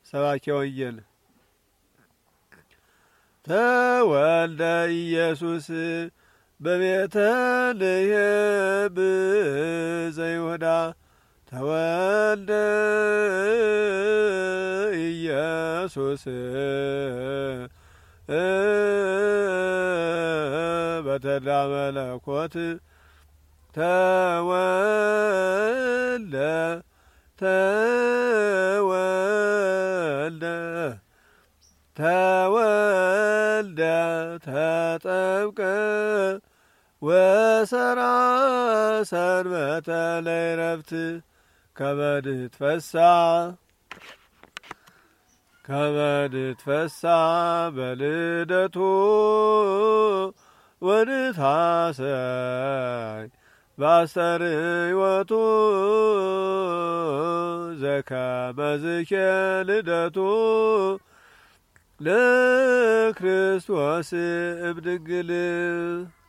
ሰባኬ ወንጌል ተወልደ ኢየሱስ በቤተልሔም ዘይሁዳ ተወልደ ኢየሱስ በተድላ መለኮት ተወልደ ተጠምቀ ወሰራ ሰንበተ ለዕረፍት ከመድትፈሳ በልደቱ ወንታሰይ ባስተርእዮቱ ዘከመዝኬ ልደቱ ለክርስቶስ እምድንግል